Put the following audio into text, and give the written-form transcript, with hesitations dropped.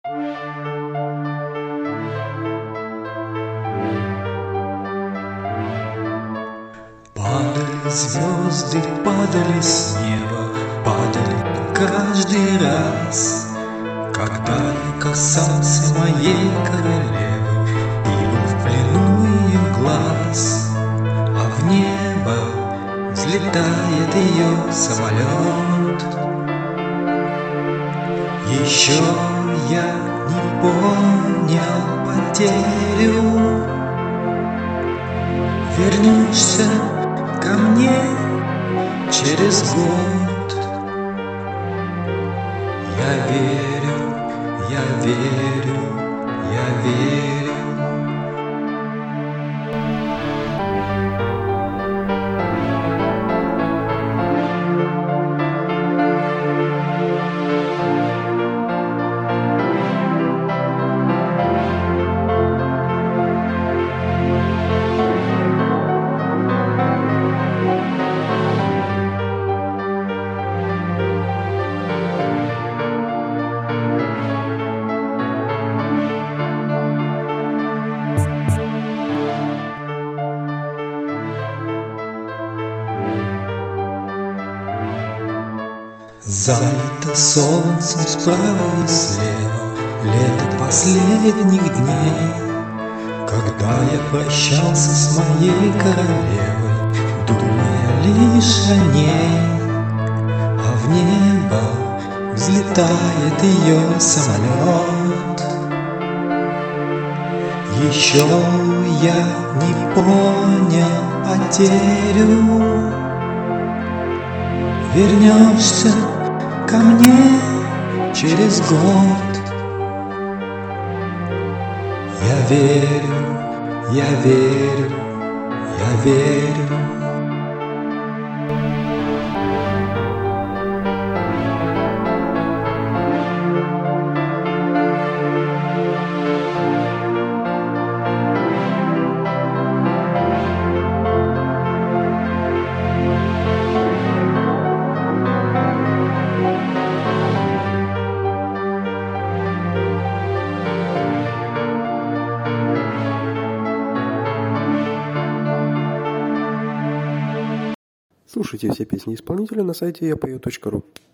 Падали звезды, падали с неба, падали каждый раз, когда я касался моей королевы и был в плену ее глаз. А в небо взлетает ее самолет. Еще я не понял потерю. Вернешься ко мне через год. Я верю, я верю, я верю. Залито солнцем справа и слева лето последних дней. Когда я прощался с моей королевой, думая лишь о ней, а в небо взлетает ее самолет. Еще я не понял потерю. Вернешься ко мне через год. Я верю, я верю, я верю. Слушайте все песни исполнителя на сайте yapою.ru.